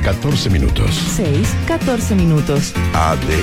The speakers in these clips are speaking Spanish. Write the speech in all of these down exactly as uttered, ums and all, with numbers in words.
catorce minutos. seis, catorce minutos. A D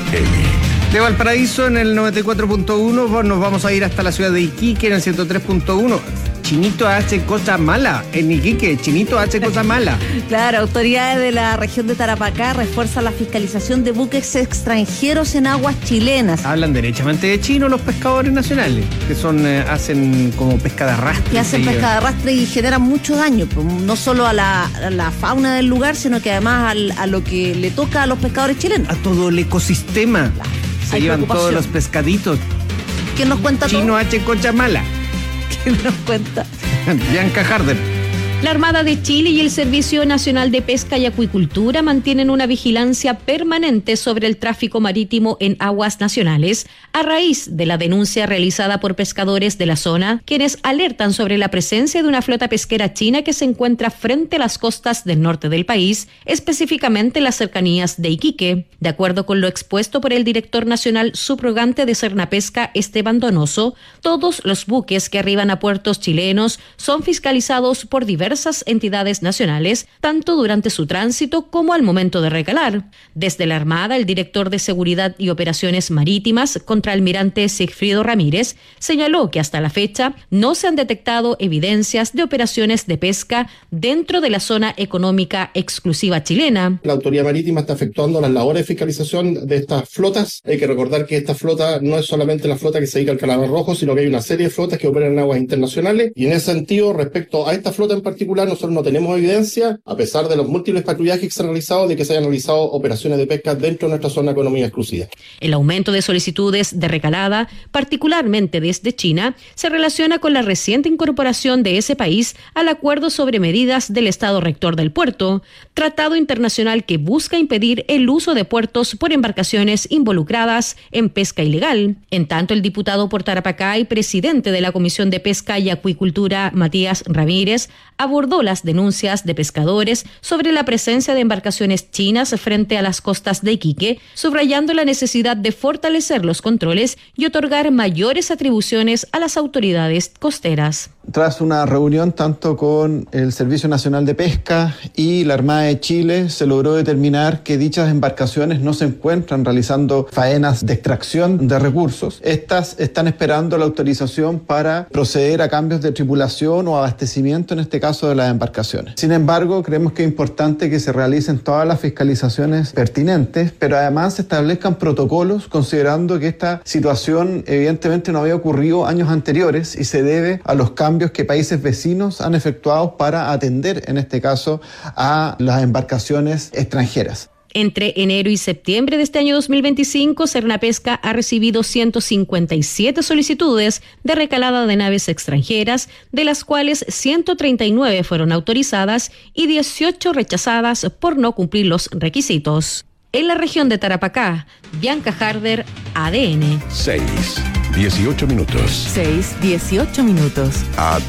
N. De Valparaíso en el noventa y cuatro punto uno, nos vamos a ir hasta la ciudad de Iquique en el ciento tres punto uno. Chinito hace cosa mala en Iquique, Chinito hace cosa mala. Claro, autoridades de la región de Tarapacá refuerzan la fiscalización de buques extranjeros en aguas chilenas. Hablan derechamente de chino los pescadores nacionales, que son eh, hacen como pesca de arrastre. Que hacen pesca de arrastre y generan mucho daño, pues, no solo a la, a la fauna del lugar, sino que además al, a lo que le toca a los pescadores chilenos. A todo el ecosistema. Claro. Se Hay llevan todos los pescaditos. ¿Quién nos cuenta Chino todo? hace cosa mala. ¿Quién nos cuenta? Bianca Harder. La Armada de Chile y el Servicio Nacional de Pesca y Acuicultura mantienen una vigilancia permanente sobre el tráfico marítimo en aguas nacionales a raíz de la denuncia realizada por pescadores de la zona, quienes alertan sobre la presencia de una flota pesquera china que se encuentra frente a las costas del norte del país, específicamente en las cercanías de Iquique. De acuerdo con lo expuesto por el director nacional subrogante de Cernapesca, Esteban Donoso, todos los buques que arriban a puertos chilenos son fiscalizados por diversos entidades nacionales, tanto durante su tránsito como al momento de recalar. Desde la Armada, el director de Seguridad y Operaciones Marítimas, contraalmirante Sigfrido Ramírez, señaló que hasta la fecha no se han detectado evidencias de operaciones de pesca dentro de la zona económica exclusiva chilena. La autoridad marítima está efectuando las labores de fiscalización de estas flotas. Hay que recordar que esta flota no es solamente la flota que se dedica al calamar rojo, sino que hay una serie de flotas que operan en aguas internacionales, y en ese sentido, respecto a esta flota en particular, nosotros no tenemos evidencia, a pesar de los múltiples patrullajes que se han realizado, de que se hayan realizado operaciones de pesca dentro de nuestra zona económica exclusiva. El aumento de solicitudes de recalada, particularmente desde China, se relaciona con la reciente incorporación de ese país al Acuerdo sobre Medidas del Estado Rector del Puerto, tratado internacional que busca impedir el uso de puertos por embarcaciones involucradas en pesca ilegal. En tanto, el diputado por Tarapacá y presidente de la Comisión de Pesca y Acuicultura, Matías Ramírez, abordó las denuncias de pescadores sobre la presencia de embarcaciones chinas frente a las costas de Iquique, subrayando la necesidad de fortalecer los controles y otorgar mayores atribuciones a las autoridades costeras. Tras una reunión tanto con el Servicio Nacional de Pesca y la Armada de Chile, se logró determinar que dichas embarcaciones no se encuentran realizando faenas de extracción de recursos. Estas están esperando la autorización para proceder a cambios de tripulación o abastecimiento, en este caso de las embarcaciones. Sin embargo, creemos que es importante que se realicen todas las fiscalizaciones pertinentes, pero además se establezcan protocolos, considerando que esta situación evidentemente no había ocurrido años anteriores y se debe a los cambios que países vecinos han efectuado para atender, en este caso, a las embarcaciones extranjeras. Entre enero y septiembre de este año dos mil veinticinco, Cernapesca ha recibido ciento cincuenta y siete solicitudes de recalada de naves extranjeras, de las cuales ciento treinta y nueve fueron autorizadas y dieciocho rechazadas por no cumplir los requisitos. En la región de Tarapacá, Bianca Harder, A D N. seis, dieciocho minutos. seis, dieciocho minutos. A